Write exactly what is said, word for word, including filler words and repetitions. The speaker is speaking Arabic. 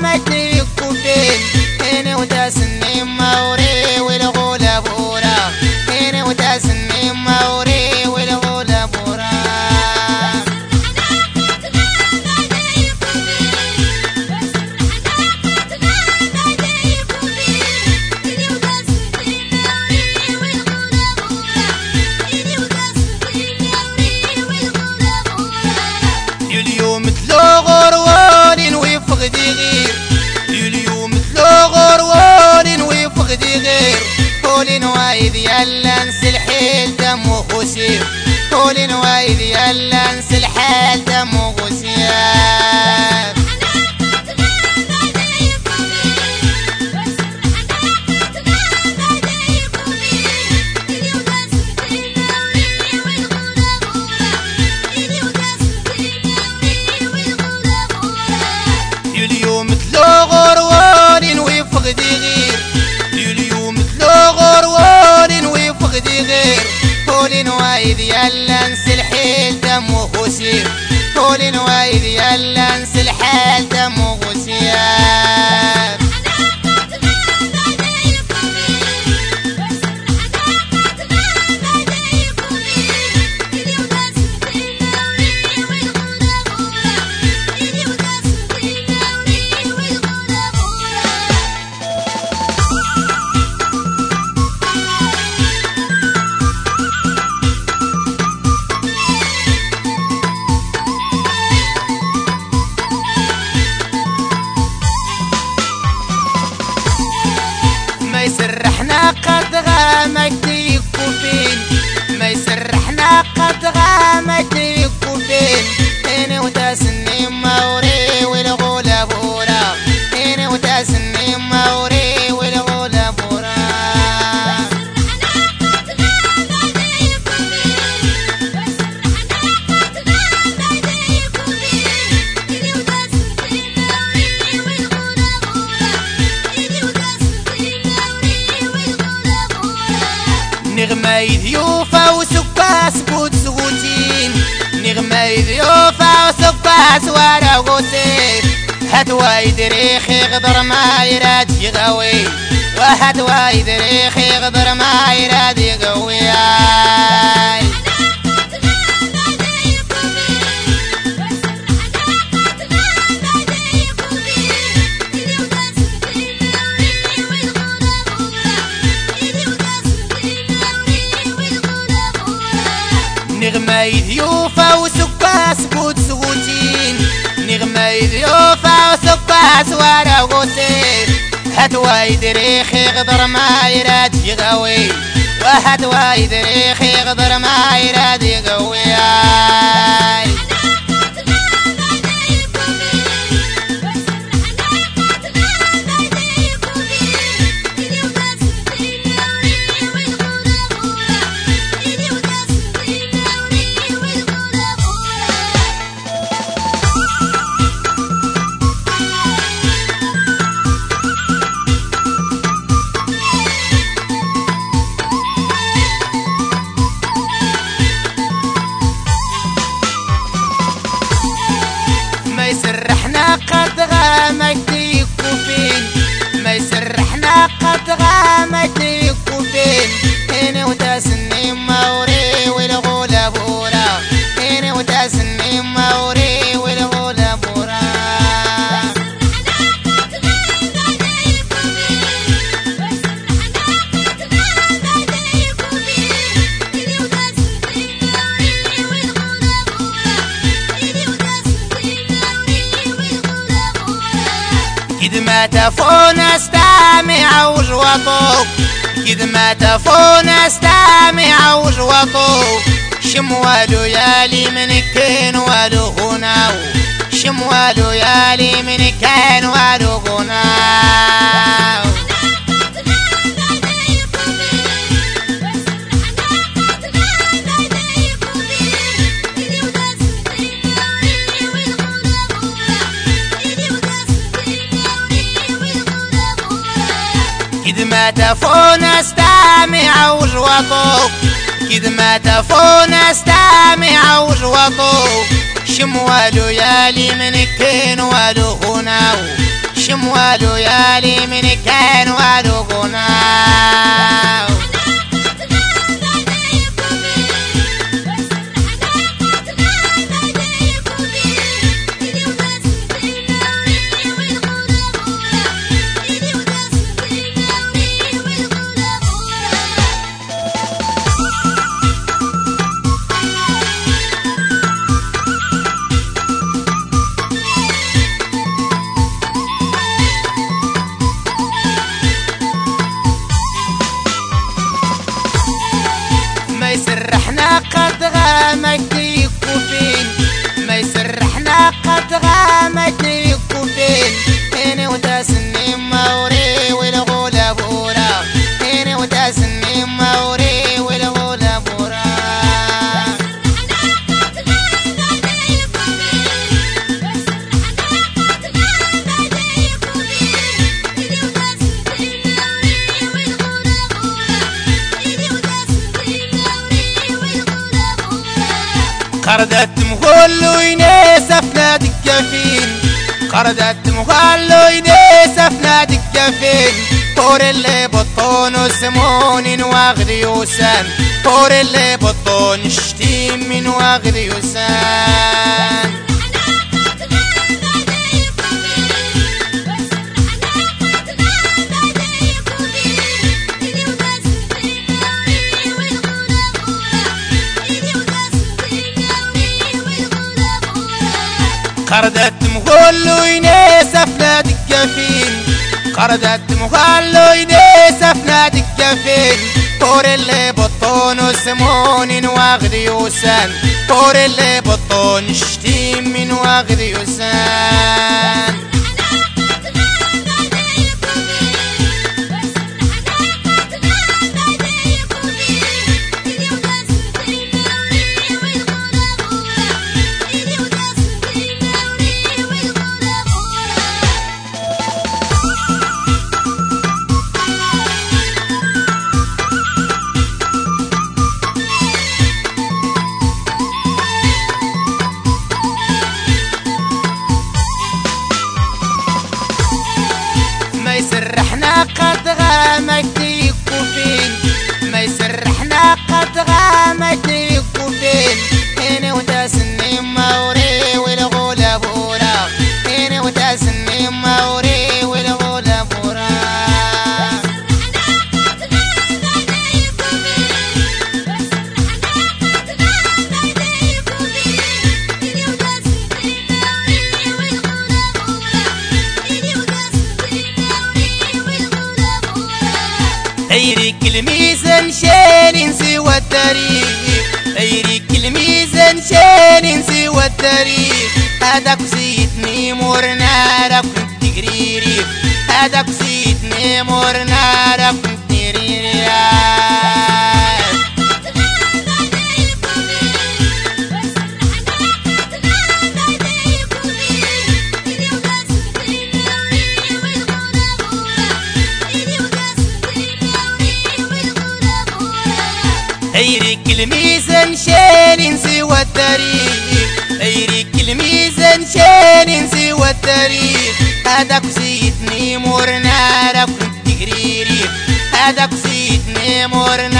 غامتني كوفين هنا وتاسني موري والغولا بورا هنا وتاسني موري والغولا بورا اليوم تلو غروان ويفقدي غير اليوم تلو غروان ويفقدي غير قولين وايد يلا نسي الحيل دمه غسير قولين وايد يلا نسي الحيل دمه غسير اليوم تلو غروان ويفقدي غير اليوم تلو غروان ويفقدي غير قولين وايد يلا نسي الحيل دمه غسير قولين وايد يلا نسي الحيل دمه غسير ما يسرحنا قد غامتني كوفين ما يسرحنا قد غامتني كوفين هنا وتاسني موري والغولا بورا هنا وتاسني موري والغولا بورا نغمة ذيوفة وسكاس بود سغوتين نغمة ذيوفة وسكاس ورا غوسيف هات وايد ريخي غدر ما يراد يغوي وهات وايد ريخي غدر ما يراد يغوي نغمة ذيوفة وسكاس بود سغوتين نغمة ذيوفة وسكاس ورا غوسيف هات وايد ريخي غدر ما يراد يغوي وهات وايد ريخي غدر ما يراد يغوي ما يسرحنا قد غامتني كوفين ما يسرحنا قد غامتني كوفين هنا وتاسني موري والغولا بورا هنا وتاسني موري والغولا بورا كد ما تفون استمع وجوطوك كد ما تفون استمع وجوطوك شموالو يالي من كان والو غناو شموالو يالي من كان والو غناو كد ما تفون استمع وجوطوك كد ما تفون استمع وجوطوك شموالو يالي من كان والو غناو نجم والو يالي من كان والو قناو ما يسرحنا قد غامت يكوفين ما يسرحنا قد غامت يكوفين هنا وداسني موري والغولا بورا هنا وداسني موري والغولا بورا قردت مغلو ينيس افناد الجفين قردت مغلو ينيس افناد الجفين طور اللي بطون سمون واخذ يوسان طور اللي بطون شتيم من واخذ يوسان قردت مغلو ينيس افناد الجفين قردت مغلو ينيس افناد الجفين طور اللي بطون سمون واخذ يوسان طور اللي بطون شتيم من واخذ يوسان ما يسرحنا قد غامت يكوفين ما يسرحنا قد غامت يكوفين هنا وداسني موري والغولا بورا هنا وداسني موري والغولا بورا ايريك الميزان شين سوى التاريخ ايريك الميزان شين سوى التاريخ هذاك زيتني مور نارك كنت قريري هذاك زيتني مور نارك كنت قريري ايريك الميزان شين سوى التاريخ ايريك الميزان شين سوى التاريخ هذاك زيتني مور نارك كنت قريري هذاك زيتني مور